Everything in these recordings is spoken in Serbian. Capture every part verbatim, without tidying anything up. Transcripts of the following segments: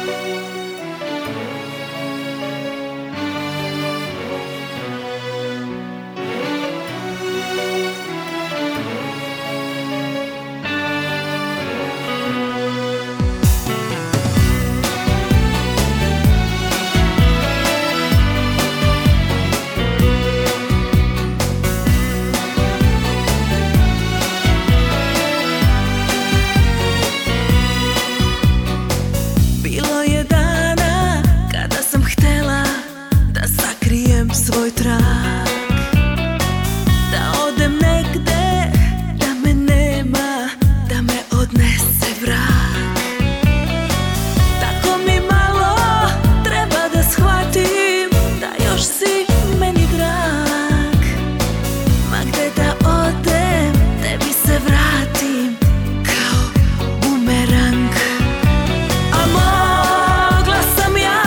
Svoj trag, da odem negde, da me nema, da me odnese vrag. Tako mi malo treba da shvatim da još si meni drag. Ma gde da odem, tebi se vratim kao bumerang. A mogla sam ja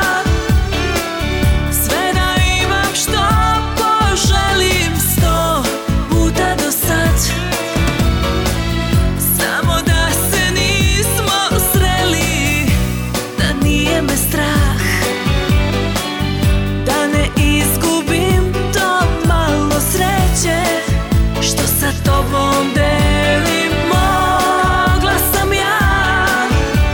sve da što poželim sto puta do sad, samo da se nismo sreli, da nije me strah, da ne izgubim to malo sreće što sa tobom delim. Mogla sam ja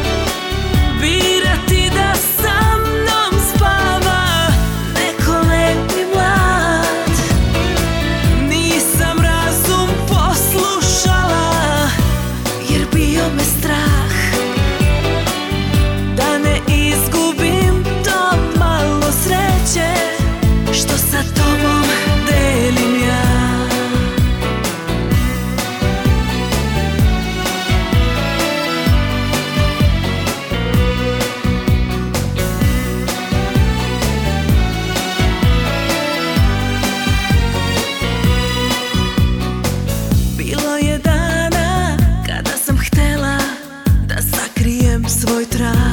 birati da sa mnom spava neko lepi mlad. Nisam razum poslušala jer bio me strah da ne izgubim to malo sreće što sa tobom delim ja. Bilo je dana kada sam htela da sakrijem svoj trag,